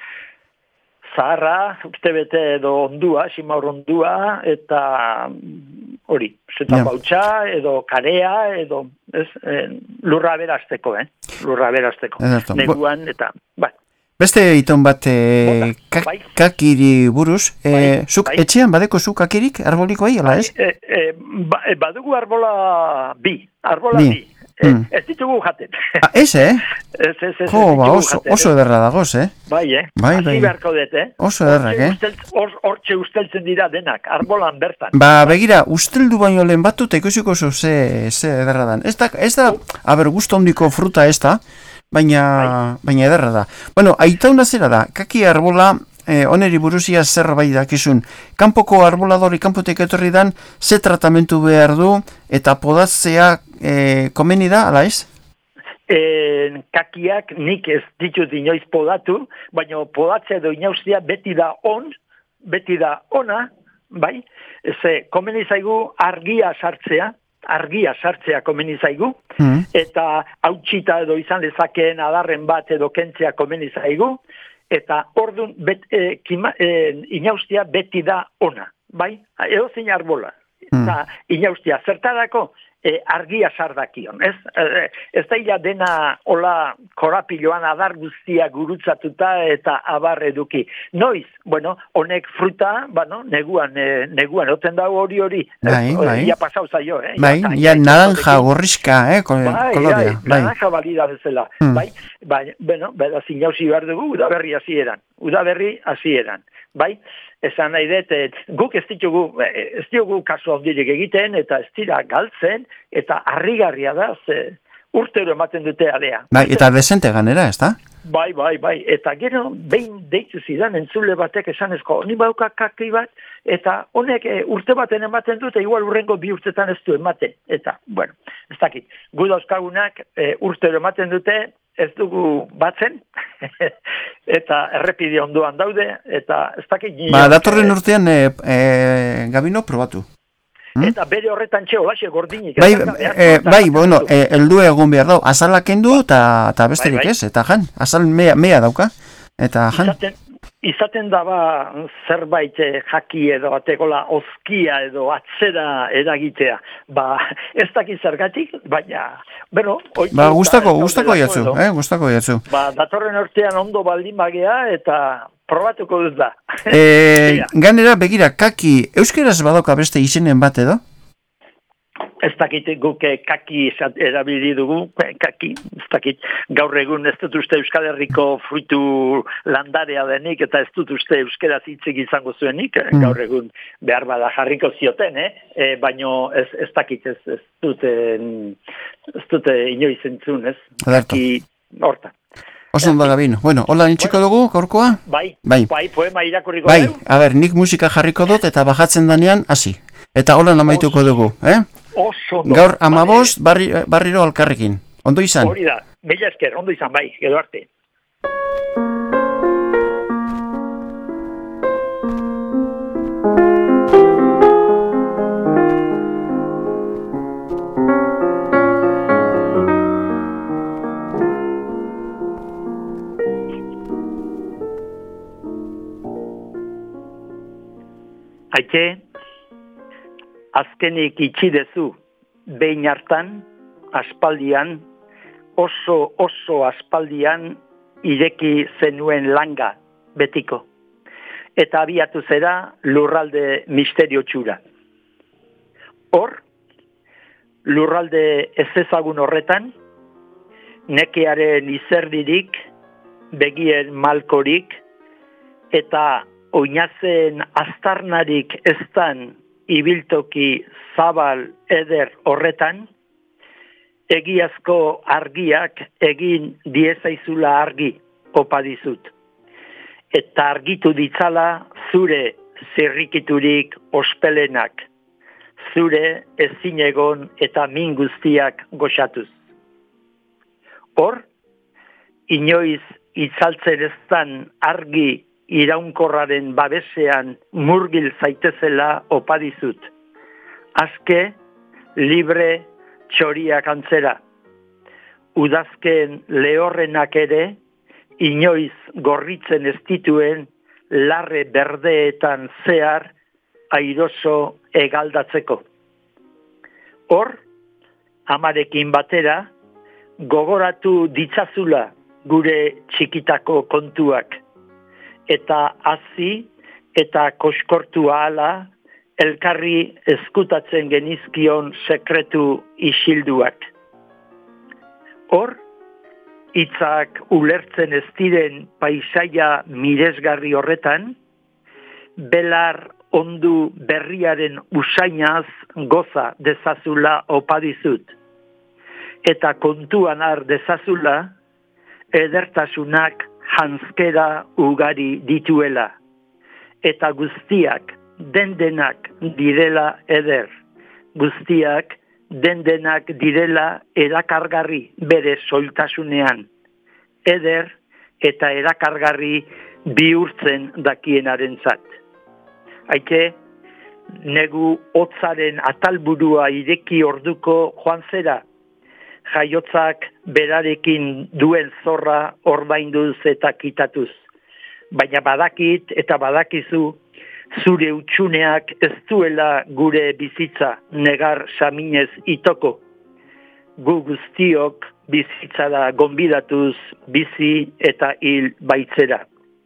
zaharra, uste bete edo ondua, simaur ondua, eta hori, zutako hautsa, edo karea, edo ez, eh, lurra berazteko, eh? Lurra berazteko. Neguan, eta, bai. Beste iton bat e, kak, bai. kakiri buruz, e, bai, zuk bai. etxean badeko zuk kakirik arboliko ahi, ala ez? E, e, ba, e, badugu arbola bi, arbola bi. bi. Eh, mm. Ez ditugu jaten. Ah, ez, eh? Ez, ez, ez, jo, ba, oso, jaten, oso ederra dagoz, eh? Bai, eh? Bai, bai. Asi beharko dut, eh? Oso ederrak, eh? Hortxe usteltzen dira denak, arbolan bertan. Ba, begira, usteldu baino lehen batu, tekoziko zo ze, ze ederra dan. Ez da, ez da, a ber, gusto hondiko fruta ez da, baina, bai. baina ederra da. Bueno, aitauna zera da, kaki arbola, eh, oneri buruzia zerbait dakizun. Kanpoko arboladori kanpotek etorri dan, ze tratamentu behar du, eta podatzea eh, komeni da, ala ez? E, kakiak nik ez ditut inoiz podatu, baina podatzea edo inauztia beti da on, beti da ona, bai? Ze, komeni zaigu argia sartzea, argia sartzea komeni zaigu, mm. eta hautsita edo izan lezakeen adarren bat edo kentzea komeni zaigu, eta ordun bet, e, kima, e, inauztia beti da ona, bai? Edo zein arbola, mm. eta inauztia zertarako, E, argia sardakion, ez? E, ez da ila dena hola korapiloan adar guztia gurutzatuta eta abar eduki. Noiz, bueno, honek fruta, bueno, neguan, e, neguan, oten dago hori hori. Bai, bai. Ia pasau zaio, eh? Bai, ia naranja gorrizka, eh? Kol, bai, kolorea. Bai, naranja balida bezala. Hmm. Bai, bai, bueno, bera zinauzi behar dugu, udaberri hasieran. Udaberri hasieran. Bai, esan nahi dut, guk ez ditugu, ez ditugu kasu handirik egiten, eta ez dira galtzen, eta harrigarria da, ze urtero ematen dute alea. Bai, eta desente ganera, ez da? Bai, bai, bai. Eta gero, behin deitu zidan entzule batek esan ezko, honi bauka kaki bat, eta honek e, urte baten ematen dute, igual urrengo bi urtetan ez du ematen. Eta, bueno, ez dakit. Gu dauzkagunak e, urtero ematen dute, ez dugu batzen, eta errepide ondoan daude, eta ez dakit... Ba, datorren urtean, e, e, Gabino, probatu. Hmm? Eta bere horretan txe, olaxe gordinik. Bai, e, bai, bueno, e, eldu egun behar dau, azalak kendu eta besterik bai, bai. Ez, eta jan, azal mea, mea dauka, eta jan. Izaten, izaten daba zerbait jaki edo atekola ozkia edo atzera eragitea. Ba, ez dakit zergatik, baina, bueno... Ba, gustako, gustako jatzu, eh, gustako jatzu. Ba, datorren urtean ondo baldin bagea eta... Probatuko duz da. E, ganera, begira, kaki, euskeraz badoka beste izenen bat edo? Ez dakit guk kaki erabili dugu, kaki, ez dakit gaur egun ez dut uste Euskal Herriko fruitu landarea denik, eta ez dut uste euskeraz hitzik izango zuenik, mm. gaur egun behar bada jarriko zioten, eh? E, baino ez, ez dakit, ez, ez dut, ez dut inoiz entzun, ez? Kaki, horta. Oso ondo Gabino. Bueno, hola nintxiko dugu, gaurkoa? Bai, bai, bai, poema irakurriko bai, dugu. A ber, nik musika jarriko dut eta bajatzen danean, hasi. Eta hola namaituko dugu, eh? Oso ondo. Gaur amabost, barri, barriro alkarrekin. Ondo izan? Hori da, mila esker, ondo izan, bai, edo arte. Aite, azkenik itxidezu, behin hartan, aspaldian, oso oso aspaldian, ireki zenuen langa, betiko. Eta abiatu zera lurralde misterio txura. Hor, lurralde ez ezagun horretan, nekearen izerdirik, begien malkorik, eta oinazen aztarnarik eztan ibiltoki zabal eder horretan, egiazko argiak egin diezaizula argi opa dizut. Eta argitu ditzala zure zirrikiturik ospelenak, zure ezinegon eta min guztiak goxatuz. Hor, inoiz itzaltzen eztan argi iraunkorraren babesean murgil zaitezela opa dizut. Azke, libre, txoriak antzera. Udazken lehorrenak ere, inoiz gorritzen ez dituen larre berdeetan zehar airoso egaldatzeko. Hor, amarekin batera, gogoratu ditzazula gure txikitako kontuak. Eta hazi eta koskortu ahala elkarri ezkutatzen genizkion sekretu isilduak. Hor, hitzak ulertzen ez diren paisaia miresgarri horretan, belar ondu berriaren usainaz goza dezazula opa dizut. Eta kontuan har dezazula, edertasunak janzkera ugari dituela, eta guztiak dendenak direla eder, guztiak dendenak direla erakargarri bere soiltasunean, eder eta erakargarri bihurtzen dakienarentzat. Haike, negu hotzaren atalburua ireki orduko joan zera, jaiotzak berarekin duen zorra ordainduz eta kitatuz. Baina badakit eta badakizu, zure utxuneak ez duela gure bizitza negar saminez itoko. Gu guztiok bizitzara gonbidatuz bizi eta hil baitzera.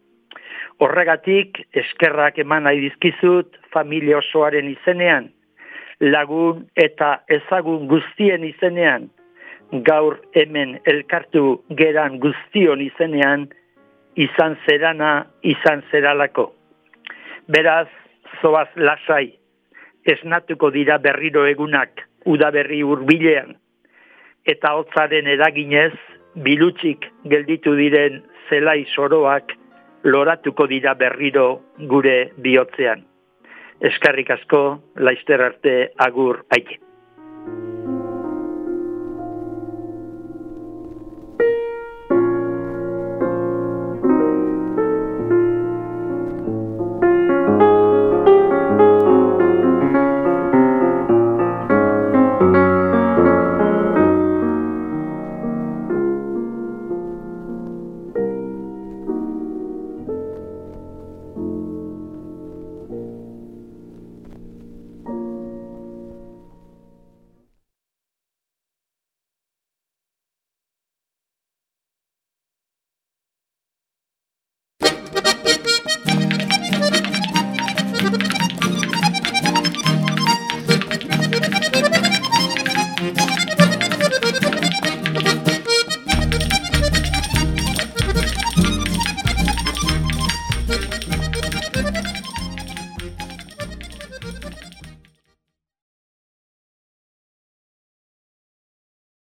Horregatik eskerrak eman nahi dizkizut familia osoaren izenean, lagun eta ezagun guztien izenean, gaur hemen elkartu geran guztion izenean, izan zerana, izan zeralako. Beraz, zoaz lasai, esnatuko dira berriro egunak, udaberri hurbilean, eta hotzaren eraginez, bilutsik gelditu diren zelai zoroak loratuko dira berriro gure bihotzean. Eskerrik asko, laizter arte, agur, aike.